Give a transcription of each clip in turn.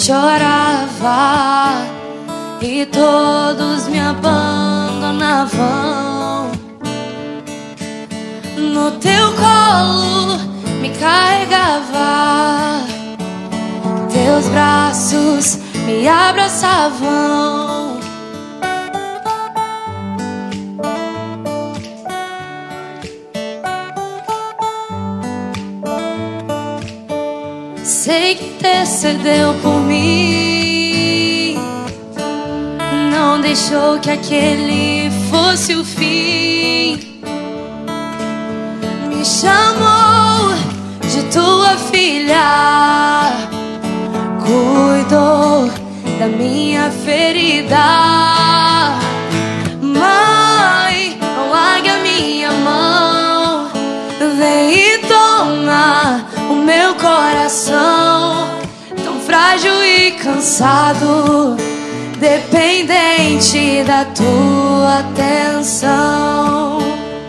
chorava e todos me abandonavam. No teu colo me carregava, teus braços me abraçavam. Sei que intercedeu por mim, não deixou que aquele fosse o fim. Me chamou de tua filha, cuidou da minha ferida. Mãe, não largue a minha mão, vem e toma o meu coração, tão frágil e cansado, dependente da tua atenção.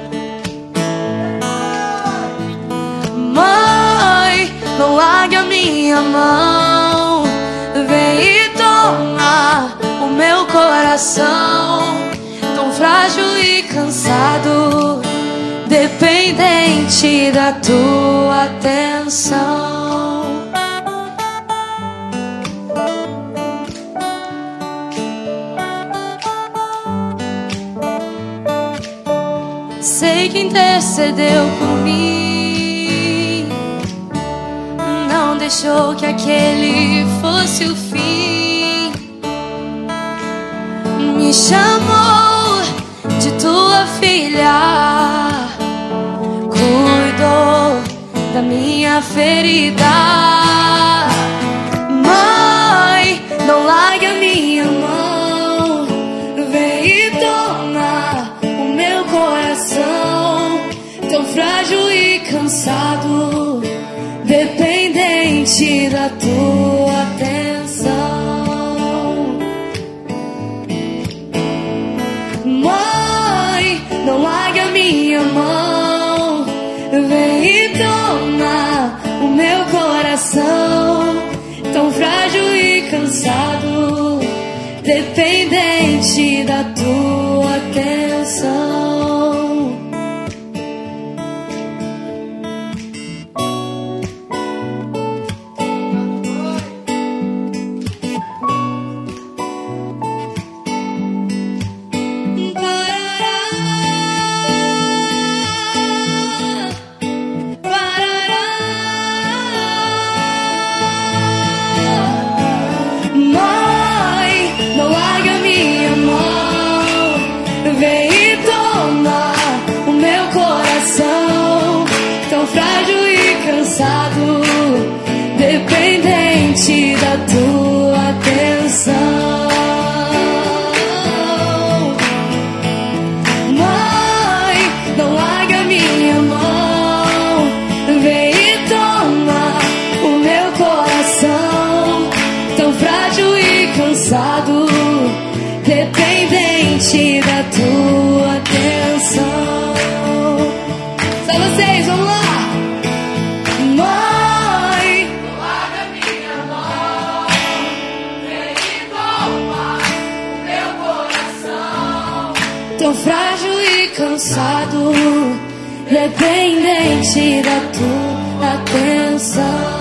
Mãe, não largue a minha mão, vem e toma o meu coração, tão frágil e cansado, dependente da tua atenção. Sei que intercedeu por mim, não deixou que aquele fosse o fim. Me chamou de tua filha, cuidou da minha ferida. Mãe, não largue a minha mão, vem e toma o meu coração, tão frágil e cansado, dependente da tua atenção. Mãe, não largue a minha mão, vem e toma o meu coração, tão frágil e cansado, dependente da tua atenção. Frágil e cansado, dependente da tua atenção. Mãe, não larga a minha mão, vem e toma o meu coração, tão frágil e cansado, dependente da tua atenção. Só vocês, vamos lá! Tão frágil e cansado, dependente da tua atenção.